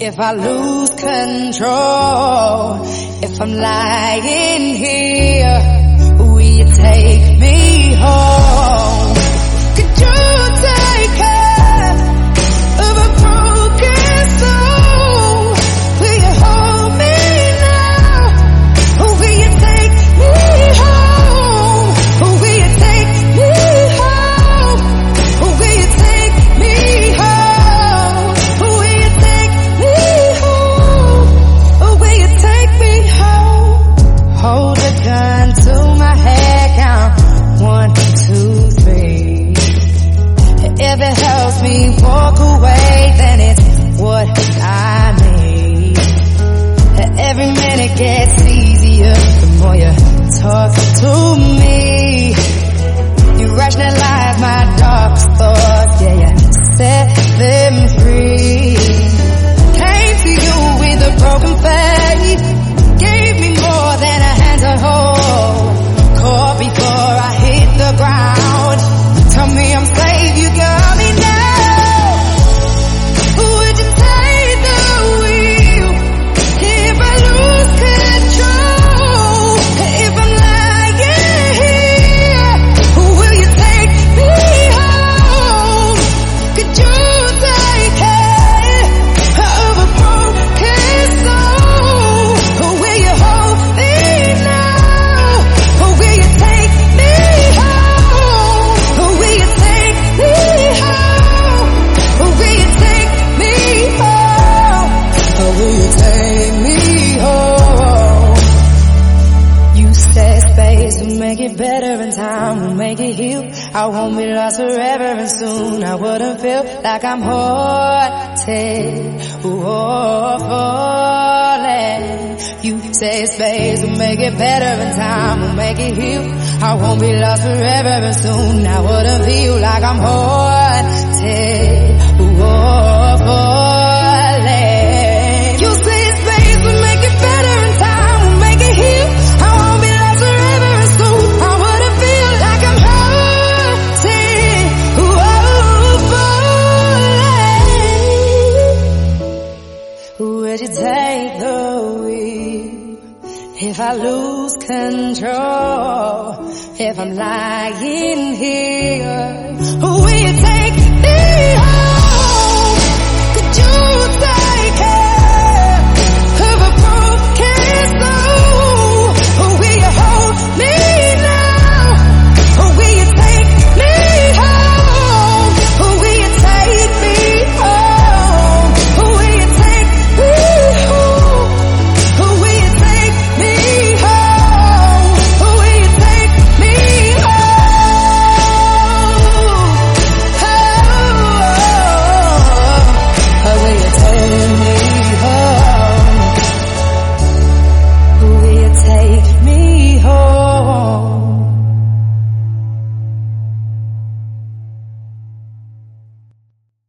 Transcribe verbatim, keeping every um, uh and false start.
if I lose control, if I'm lying here, will you take me home? Could you take care of a broken soul? Will you hold me now? Or will you take me home? Or will you take me home? Or will you take me home? Or will you take me home? Or will you take me home? Hold the gun to my head, count one, two, three. If it helps me walk away, then it's what I need. Every minute gets easier the more you talk to me. You rationalize my dark thoughts, yeah, you set them free. Came to you with a broken faith, gave me more than a hand to hold. Caught before I hit the ground, tell me I'm safe, you got me now. Would you take the wheel if I lose control? If I'm lying here, will you take me home? Could you take care of a broken soul? Or will you hold me now? Or will you take me home? Or will you take me home? Or will you take me home? Or will you take me home? You said space will make it better and time will make it heal. I won't be lost forever and soon I wouldn't feel like I'm haunted or falling. You said space will make it better and time will make it heal. I won't be lost forever and soon I wouldn't feel like I'm haunted or falling. You said space will make it better and time will make it heal. I won't be lost forever and soon I wouldn't feel like I'm haunted or falling. Would you take the wheel if I lose control? If I'm lying here, will you take me home?